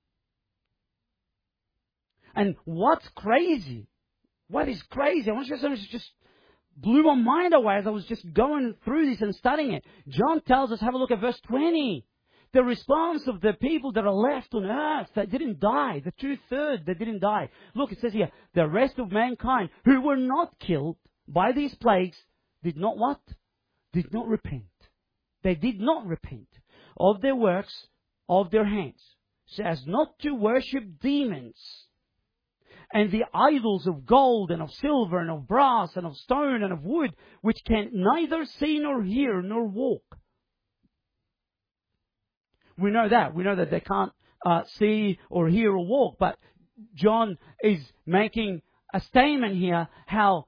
And what's crazy? What is crazy? I want you to know, it just blew my mind away as I was just going through this and studying it. John tells us, have a look at verse twenty. The response of the people that are left on earth that didn't die, the two-thirds that didn't die. Look, it says here, the rest of mankind who were not killed by these plagues did not what? Did not repent. They did not repent of their works of their hands, so as not to worship demons and the idols of gold and of silver and of brass and of stone and of wood, which can neither see nor hear nor walk. We know that. We know that they can't uh, see or hear or walk. But John is making a statement here how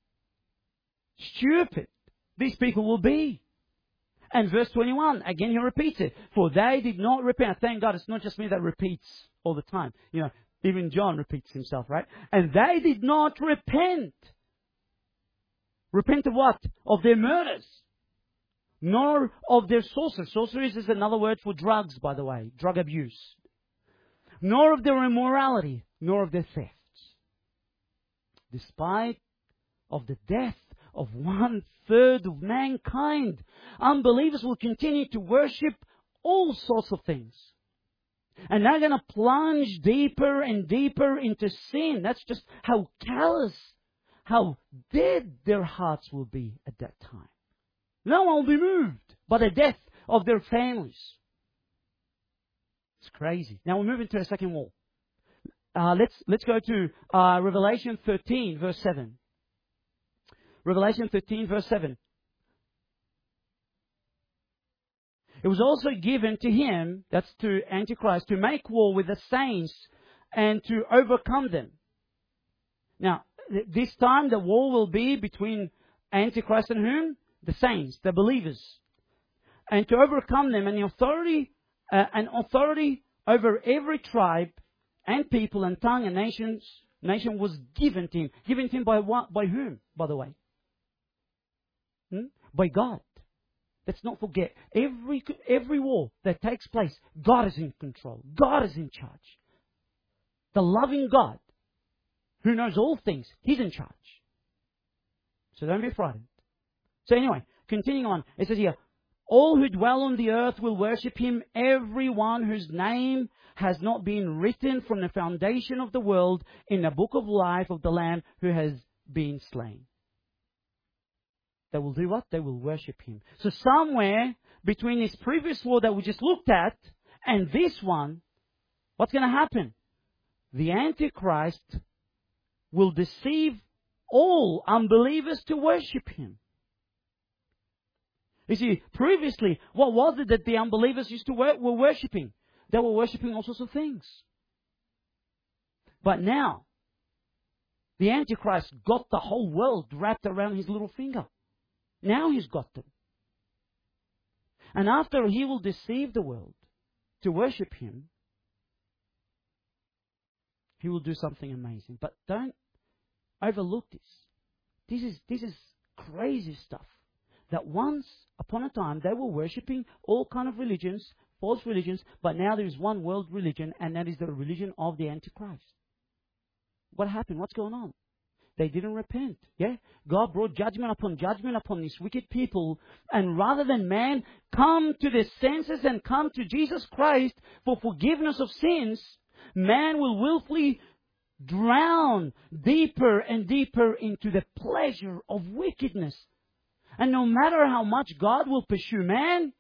stupid these people will be. And verse twenty-one, again he repeats it. For they did not repent. Thank God it's not just me that repeats all the time. You know, even John repeats himself, right? And they did not repent. Repent of what? Of their murders. Nor of their sorcery. Sorcery is another word for drugs, by the way. Drug abuse. Nor of their immorality. Nor of their thefts. Despite of the death of one third of mankind, unbelievers will continue to worship all sorts of things. And they're going to plunge deeper and deeper into sin. That's just how callous, how dead their hearts will be at that time. No one will be moved by the death of their families. It's crazy. Now we're moving to the second wall. Uh, let's let's go to uh, Revelation thirteen, verse seven. Revelation thirteen, verse seven. It was also given to him, that's to Antichrist, to make war with the saints and to overcome them. Now, th- this time the war will be between Antichrist and whom? The saints, the believers. And to overcome them, and the authority, uh, an authority over every tribe and people and tongue and nations, nation was given to him. Given to him by what? By whom, by the way? Hmm? By God. Let's not forget, every every war that takes place, God is in control. God is in charge. The loving God, who knows all things, He's in charge. So don't be frightened. So anyway, continuing on. It says here, all who dwell on the earth will worship him, everyone whose name has not been written from the foundation of the world in the book of life of the Lamb who has been slain. They will do what? They will worship him. So somewhere between this previous war that we just looked at and this one, what's going to happen? The Antichrist will deceive all unbelievers to worship him. You see, previously, what was it that the unbelievers used to wor- were worshipping? They were worshipping all sorts of things. But now, the Antichrist got the whole world wrapped around his little finger. Now he's got them. And after he will deceive the world to worship him, he will do something amazing. But don't overlook this. This is, this is crazy stuff. That once upon a time they were worshipping all kind of religions, false religions, but now there is one world religion, and that is the religion of the Antichrist. What happened? What's going on? They didn't repent. Yeah? God brought judgment upon judgment upon these wicked people, and rather than man come to their senses and come to Jesus Christ for forgiveness of sins, man will willfully drown deeper and deeper into the pleasure of wickedness. And no matter how much God will pursue man,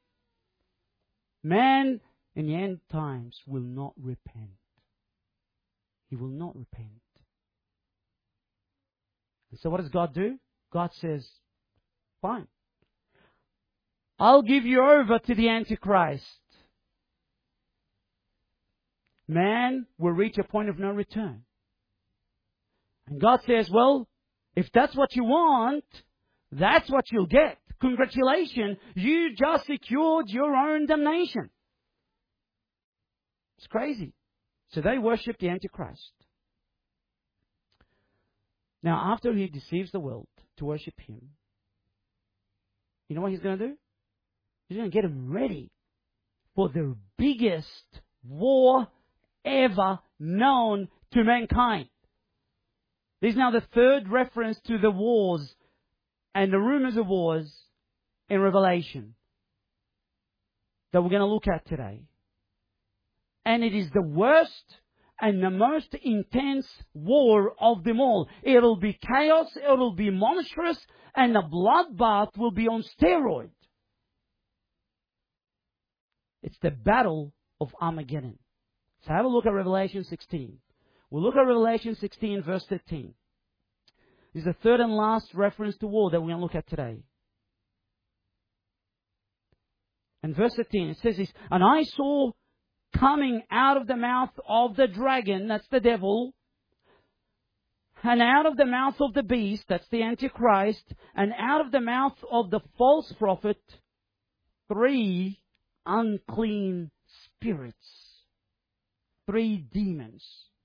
man in the end times will not repent. He will not repent. And so what does God do? God says, fine. I'll give you over to the Antichrist. Man will reach a point of no return. And God says, well, if that's what you want, that's what you'll get. Congratulations, you just secured your own damnation. It's crazy. So they worship the Antichrist. Now, after he deceives the world to worship him, you know what he's going to do? He's going to get them ready for the biggest war ever known to mankind. This is now the third reference to the wars and the rumors of wars in Revelation that we're going to look at today. And it is the worst and the most intense war of them all. It'll be chaos, it'll be monstrous, and the bloodbath will be on steroids. It's the battle of Armageddon. So have a look at Revelation sixteen. We'll look at Revelation sixteen, verse thirteen. This is the third and last reference to war that we're going to look at today. And verse thirteen, it says this, and I saw coming out of the mouth of the dragon, that's the devil, and out of the mouth of the beast, that's the Antichrist, and out of the mouth of the false prophet, three unclean spirits. Three demons.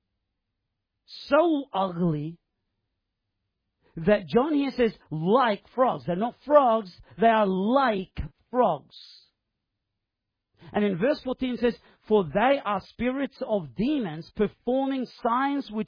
So ugly that John here says, like frogs. They're not frogs, they are like frogs. And in verse fourteen it says, for they are spirits of demons performing signs which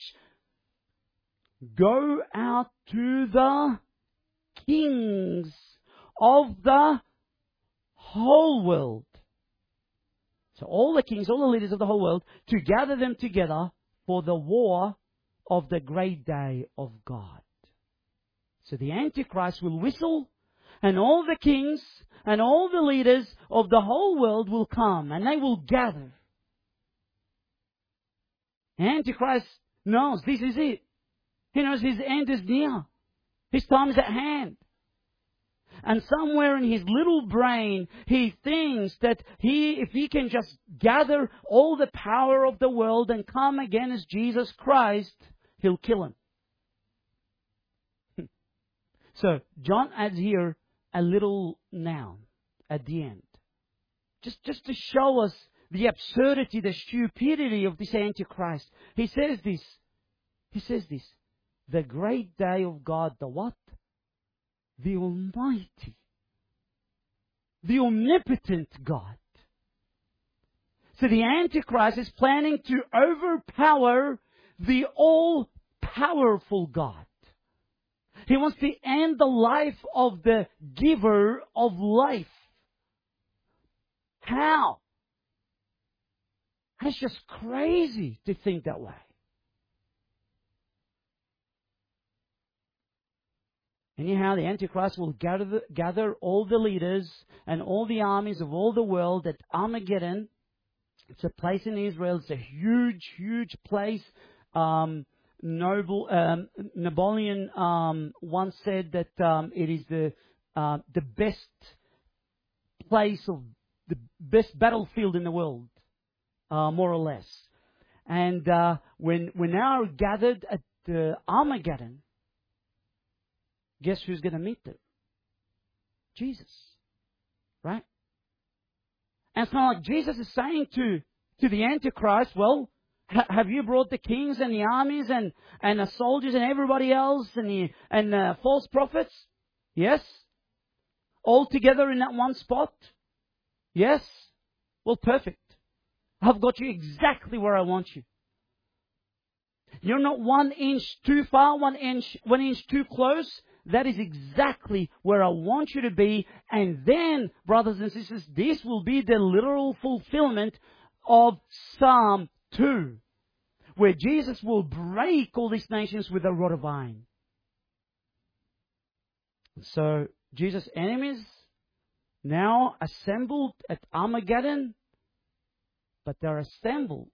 go out to the kings of the whole world. So all the kings, all the leaders of the whole world, to gather them together for the war of the great day of God. So the Antichrist will whistle, and all the kings and all the leaders of the whole world will come, and they will gather. The Antichrist knows this is it. He knows his end is near. His time is at hand. And somewhere in his little brain, he thinks that he, if he can just gather all the power of the world and come against Jesus Christ, he'll kill him. So, John adds here a little noun at the end. Just, just to show us the absurdity, the stupidity of this Antichrist. He says this. He says this. The great day of God, the what? The Almighty. The omnipotent God. So the Antichrist is planning to overpower the all-powerful God. He wants to end the life of the giver of life. How? It's just crazy to think that way. Anyhow, the Antichrist will gather, the, gather all the leaders and all the armies of all the world at Armageddon. It's a place in Israel. It's a huge, huge place. Um, Noble, um, Napoleon um, once said that um, it is the uh, the best place of the best battlefield in the world, uh, more or less. And uh, when we're now gathered at the Armageddon, guess who's going to meet them? Jesus, right? And it's kind of like Jesus is saying to to the Antichrist, well, have you brought the kings and the armies and, and the soldiers and everybody else and the and the false prophets? Yes. All together in that one spot? Yes. Well, perfect. I've got you exactly where I want you. You're not one inch too far, one inch, one inch too close. That is exactly where I want you to be. And then, brothers and sisters, this will be the literal fulfillment of Psalm two, where Jesus will break all these nations with a rod of iron. So, Jesus' enemies now assembled at Armageddon, but they're assembled.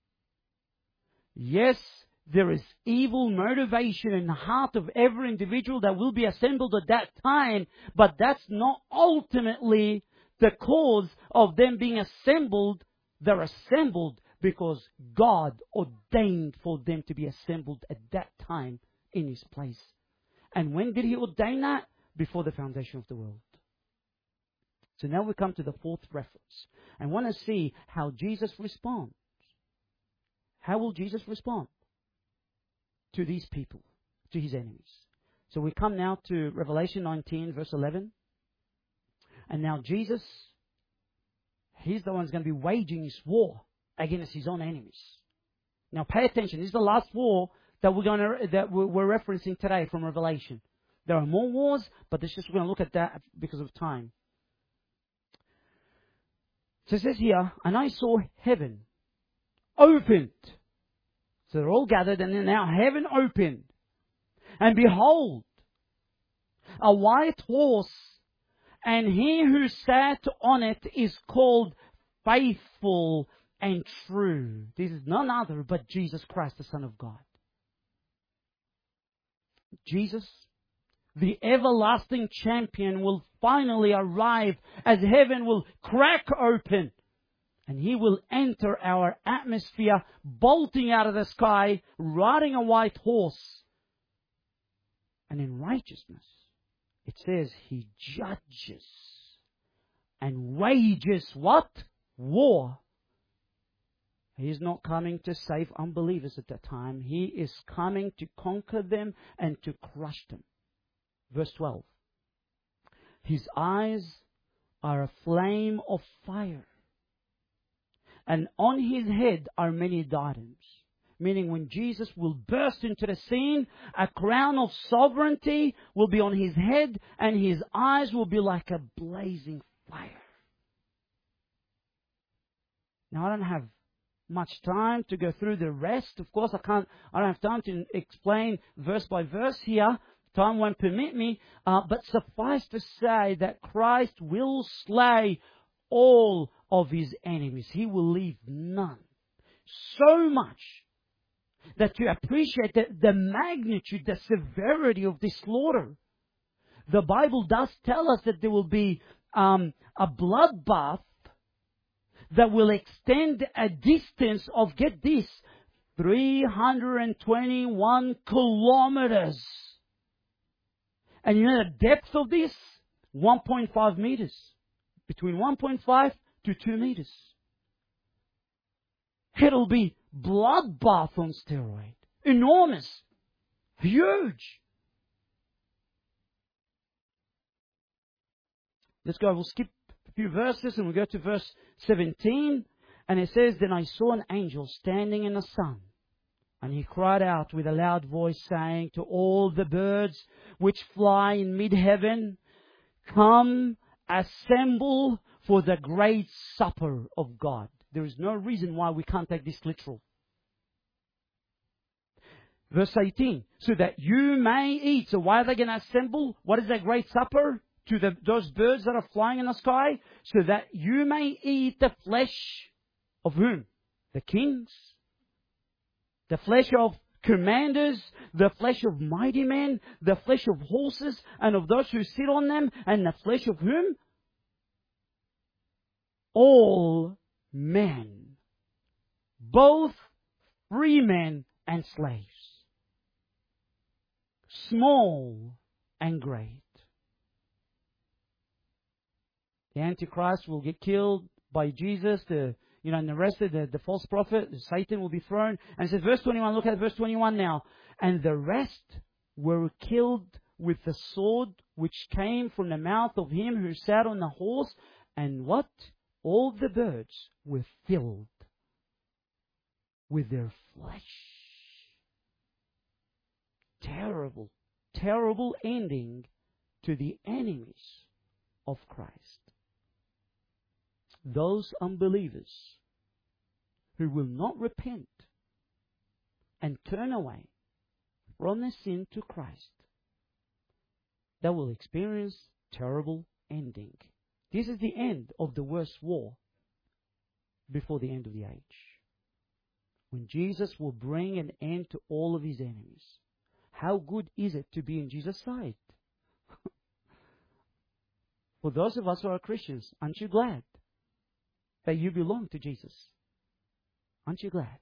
Yes, there is evil motivation in the heart of every individual that will be assembled at that time, but that's not ultimately the cause of them being assembled. They're assembled because God ordained for them to be assembled at that time in His place. And when did He ordain that? Before the foundation of the world. So now we come to the fourth reference. I want to see how Jesus responds. How will Jesus respond to these people, to His enemies? So we come now to Revelation nineteen, verse eleven. And now Jesus, He's the one who's going to be waging His war against His own enemies. Now pay attention. This is the last war that we're going to, that we're referencing today from Revelation. There are more wars, but it's just we're going to look at that because of time. So it says here, and I saw heaven opened. So they're all gathered, and then now heaven opened. And behold, a white horse, and he who sat on it is called Faithful and True. This is none other but Jesus Christ, the Son of God. Jesus, the everlasting champion, will finally arrive as heaven will crack open. And He will enter our atmosphere, bolting out of the sky, riding a white horse. And in righteousness, it says He judges and wages what? War. He is not coming to save unbelievers at that time. He is coming to conquer them and to crush them. Verse twelve. His eyes are a flame of fire, and on His head are many diadems. Meaning when Jesus will burst into the scene, a crown of sovereignty will be on His head, and His eyes will be like a blazing fire. Now I don't have much time to go through the rest. Of course, I can't. I don't have time to explain verse by verse here. Time won't permit me. Uh, but suffice to say that Christ will slay all of His enemies. He will leave none. So much that to appreciate the, the magnitude, the severity of this slaughter. The Bible does tell us that there will be um, a bloodbath that will extend a distance of, get this, three hundred twenty-one kilometers. And you know the depth of this? one point five meters. Between one point five to two meters. It'll be bloodbath on steroid. Enormous. Huge. Let's go. We'll skip a few verses and we'll go to verse seventeen. And it says, Then I saw an angel standing in the sun, And he cried out with a loud voice, saying to all the birds which fly in mid-heaven, come, assemble for the great supper of God. There is no reason why we can't take this literal. Verse eighteen, so that you may eat. So why are they going to assemble? What is that great supper? To the, those birds that are flying in the sky? So that you may eat the flesh of whom? The kings. The flesh of commanders, the flesh of mighty men, the flesh of horses and of those who sit on them, and the flesh of whom? All men. Both free men and slaves. Small and great. The Antichrist will get killed by Jesus, the You know, and the rest of the, the false prophet, Satan, will be thrown. And it says, verse twenty-one, look at verse twenty-one now. And the rest were killed with the sword which came from the mouth of him who sat on the horse. And what? All the birds were filled with their flesh. Terrible, terrible ending to the enemies of Christ. Those unbelievers who will not repent and turn away from their sin to Christ, they will experience terrible ending. This is the end of the worst war before the end of the age, when Jesus will bring an end to all of his enemies. How good is it to be in Jesus' side? For those of us who are Christians, aren't you glad that you belong to Jesus? Aren't you glad?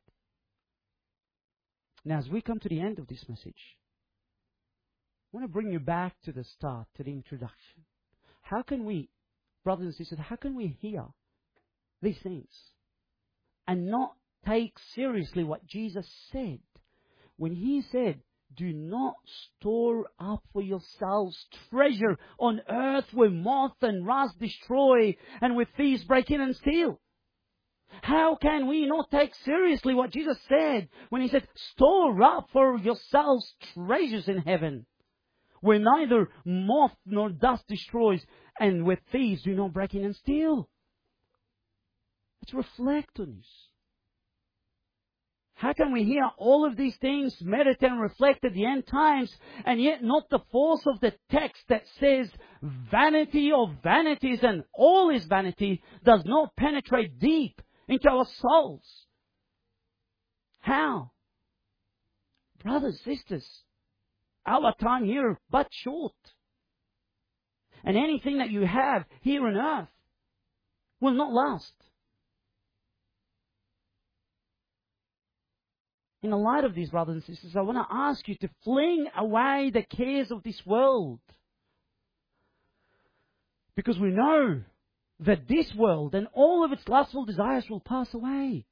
Now, as we come to the end of this message, I want to bring you back to the start, to the introduction. How can we, brothers and sisters, how can we hear these things and not take seriously what Jesus said when he said, do not store up for yourselves treasure on earth where moth and rust destroy and where thieves break in and steal? How can we not take seriously what Jesus said when he said, store up for yourselves treasures in heaven where neither moth nor dust destroys and where thieves do not break in and steal? Let's reflect on this. How can we hear all of these things, meditate and reflect at the end times, and yet not the force of the text that says vanity of vanities and all is vanity does not penetrate deep into our souls? How? Brothers, sisters, our time here but short. And anything that you have here on earth will not last. In the light of these, brothers and sisters, I want to ask you to fling away the cares of this world. Because we know that this world and all of its lustful desires will pass away.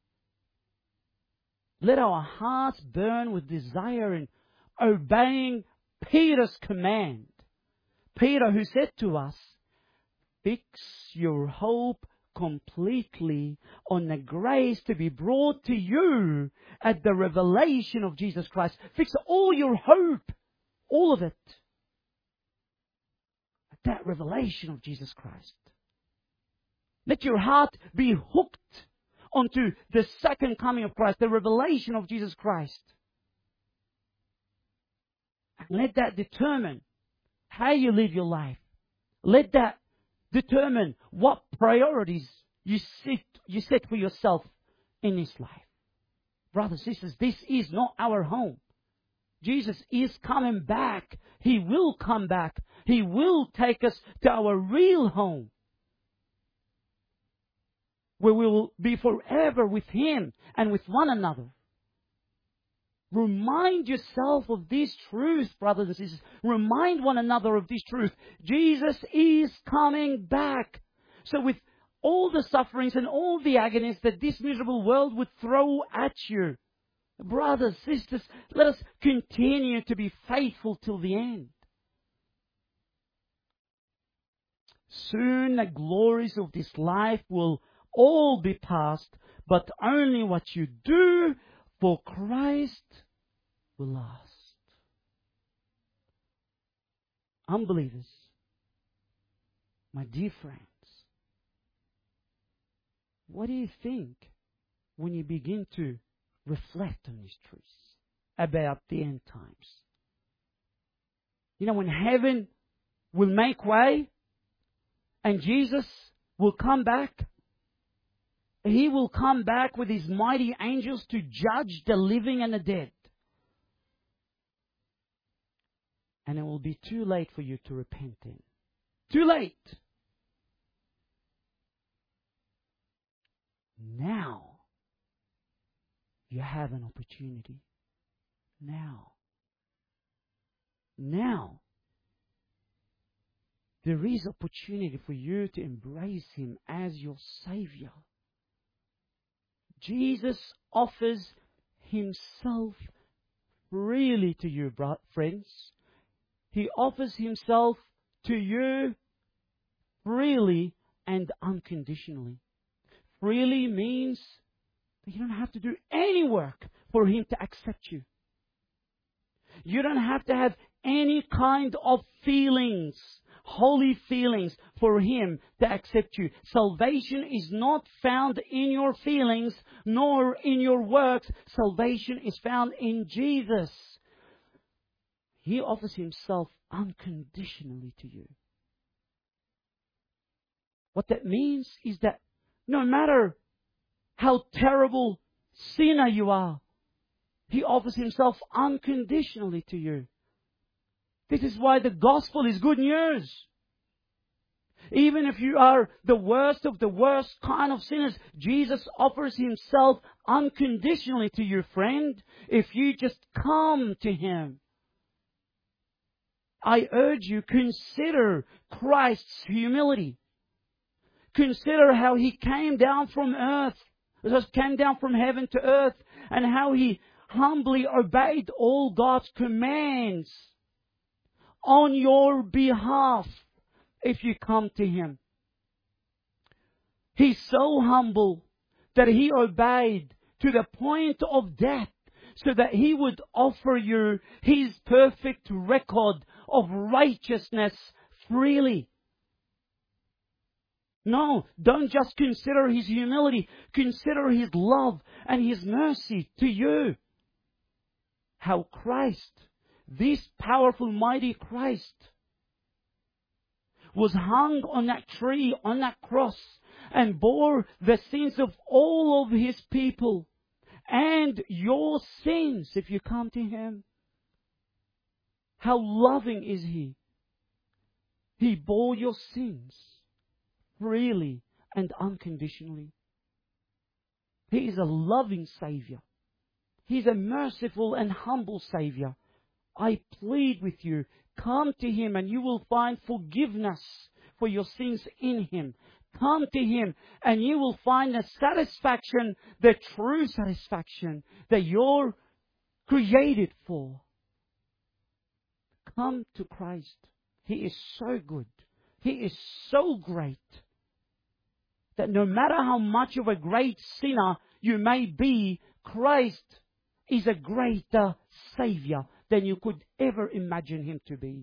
Let our hearts burn with desire in obeying Peter's command. Peter, who said to us, fix your hope completely on the grace to be brought to you at the revelation of Jesus Christ. Fix all your hope, all of it, at that revelation of Jesus Christ. Let your heart be hooked onto the second coming of Christ, the revelation of Jesus Christ. And let that determine how you live your life. Let that determine what priorities you set, you set for yourself in this life. Brothers and sisters, this is not our home. Jesus is coming back. He will come back. He will take us to our real home, where we will be forever with Him and with one another. Remind yourself of this truth, brothers and sisters. Remind one another of this truth. Jesus is coming back. So with all the sufferings and all the agonies that this miserable world would throw at you, brothers, sisters, let us continue to be faithful till the end. Soon the glories of this life will all be past, but only what you do For Christ will last. Unbelievers, my dear friends, what do you think when you begin to reflect on these truths about the end times? You know, when heaven will make way and Jesus will come back, He will come back with His mighty angels to judge the living and the dead. And it will be too late for you to repent then. Too late. Now, you have an opportunity. Now. Now. There is opportunity for you to embrace Him as your Savior. Jesus offers Himself freely to you, friends. He offers Himself to you freely and unconditionally. Freely means that you don't have to do any work for Him to accept you. You don't have to have any kind of feelings, holy feelings, for Him to accept you. Salvation is not found in your feelings, nor in your works. Salvation is found in Jesus. He offers Himself unconditionally to you. What that means is that no matter how terrible sinner you are, He offers Himself unconditionally to you. This is why the gospel is good news. Even if you are the worst of the worst kind of sinners, Jesus offers Himself unconditionally to you, friend, if you just come to Him. I urge you, consider Christ's humility. Consider how He came down from earth, just came down from heaven to earth, and how He humbly obeyed all God's commands on your behalf if you come to Him. He's so humble that He obeyed to the point of death so that He would offer you His perfect record of righteousness freely. No, don't just consider His humility. Consider His love and His mercy to you. How Christ, this powerful, mighty Christ, was hung on that tree, on that cross, and bore the sins of all of His people and your sins if you come to Him. How loving is He? He bore your sins freely and unconditionally. He is a loving Savior. He's a merciful and humble Savior. I plead with you, come to Him and you will find forgiveness for your sins in Him. Come to Him and you will find the satisfaction, the true satisfaction that you're created for. Come to Christ. He is so good. He is so great that no matter how much of a great sinner you may be, Christ is a greater Savior than you could ever imagine Him to be.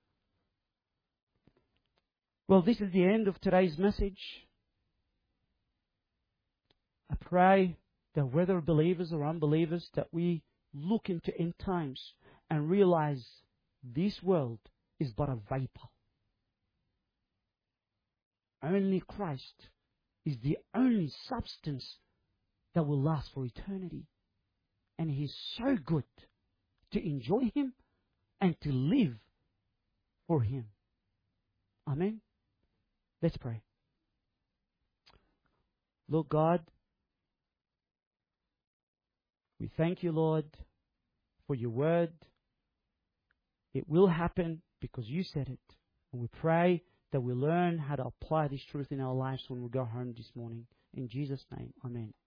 Well, this is the end of today's message. I pray that whether believers or unbelievers, that we look into end times and realize this world is but a vapor. Only Christ is the only substance that will last for eternity. And He's so good to enjoy Him and to live for Him. Amen. Let's pray. Lord God, we thank You, Lord, for Your word. It will happen because You said it. And we pray that we learn how to apply this truth in our lives when we go home this morning. In Jesus' name, amen.